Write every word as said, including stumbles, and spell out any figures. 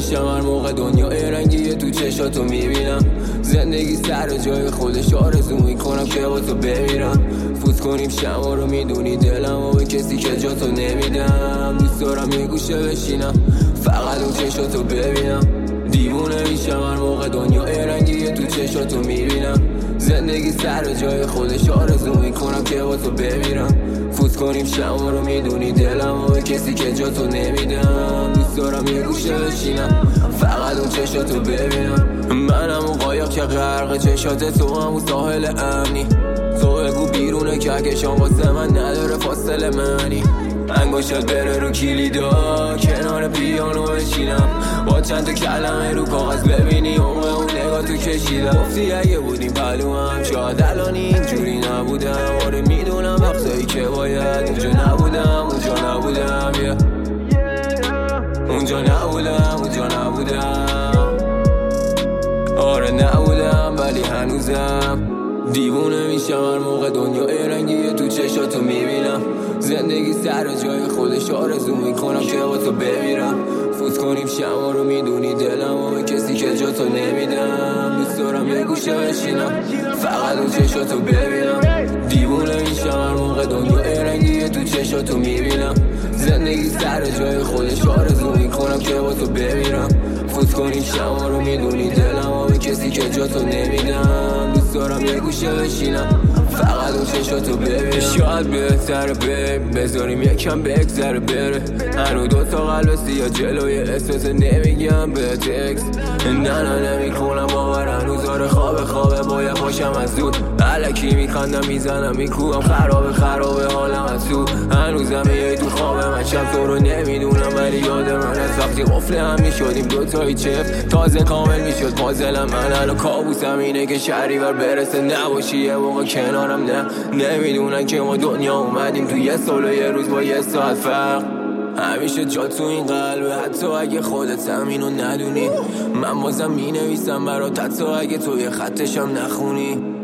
میشم هر موقع دنیا رنگیه تو چشاتو میبینم. زندگی سر جای خودش آرزو میکنم که با تو بمیرم. فوت کنیم شما رو میدونی دلم و به کسی که جا تو نمیدم. دوست دارم یه گوشه بشینم فقط اون چشاتو ببینم. دیوونه میشم هر موقع دنیا رنگیه تو چشاتو میبینم. زندگی سر جای خودش آرزو میکنم که با تو بمیرم. فوت کنیم شما رو میدونی دلم و به کسی که جا تو نمیدم. دوست دارم یه گوشه بشینم فقط اون چشاتو ببینم. منم اون قایق که غرق چشات تو، هم اون ساحل امنی. تو بگو بیرونه کهکشان واسه من نداره فاصله منی. انگشتات بره رو کلیدا کنار پیانو بشینم. با چند تا کلمه رو کاغذ ببینی عمق اون نگاه تو کشیدم. گفتی اگه بودیم پلو هم شاید الان اینجوری نبودم. آره میدونم وقتایی که باید اونجا نبودم اونجا نبودم yeah. اونجا نبودم اونجا نبودم آره نبودم ولی هنوزم دیوونه میشم هر موقع دنیا رنگیه تو چشاتو میبینم. زندگی سر جای خودش آرزو میکنم که با تو بمیرم. فوت کنیم شما رو میدونی دلم و به کسی که جا تو نمیدم. دوست دارم یه گوشه بشینم فقط اون چشاتو ببینم. دیوونه میشم هر موقع دنیا رنگیه تو چشاتو میبینم. زندگی سر جای خودش آرزو میکنم که با تو بمیرم. فوت کنیم شما رو میدونی دلم و به کسی که جا تو نمیدم. دوست دارم یه گوشه بشینم فقط اون چشاتو ببینم. شاید بهتره بیم بذاریم یکم بگذره بره. هنو دوتا قلب سیاه جلوی اسمت نمیگم به تکس. نه نه نمی کنم باور هنوز آره خوابه خوابه باید باشم از زود. علکی میخندم میزنم میکوام خرابه خرابه حالم از تو. هنوزم یه تو خوابه من شب تو رو نمیدونم ولی یاد من از وقتی قفل هم میشدیم دوتایی چف تازه کامل میشد پازلم. من الان کابوسم اینه که شهریور برسه نباشی یه موقع کنارم. نه نمیدونن که ما دنیا اومدیم تو یه سال و یه روز با یه ساعت فرق. همیشه جا تو این قلبه حتی اگه خودت هم اینو ندونی. من بازم مینویسم برات حتی اگه تو یه خطشم نخونی.